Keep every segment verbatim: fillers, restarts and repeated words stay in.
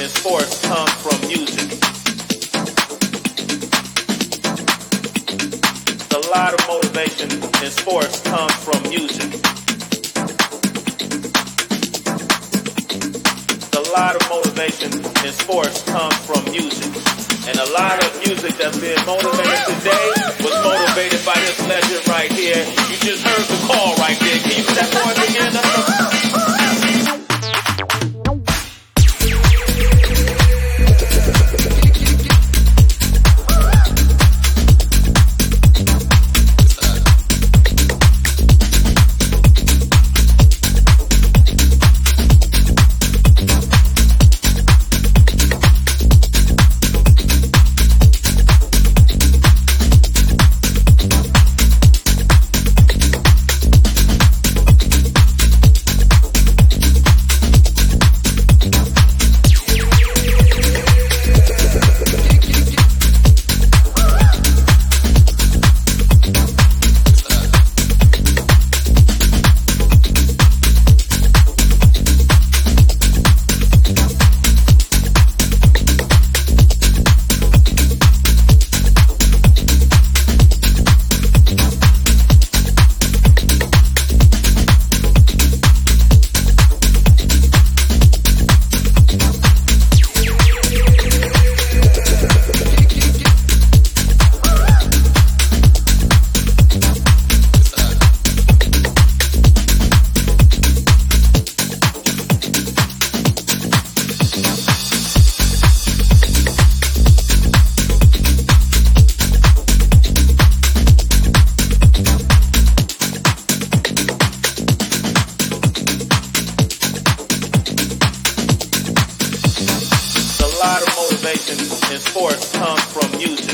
and sports come from music. A lot of motivation in sports comes from music. A lot of motivation in sports comes from music. And a lot of music that's being motivated today was motivated by this legend right here. You just heard the call right there. Can you put that voice again? In sports comes from music.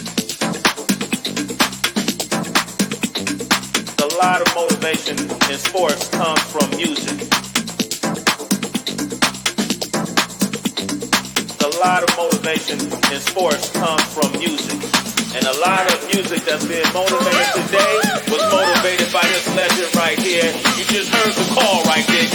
A lot of motivation in sports comes from music. A lot of motivation in sports comes from music. And a lot of music that's being motivated today was motivated by this legend right here. You just heard the call right there.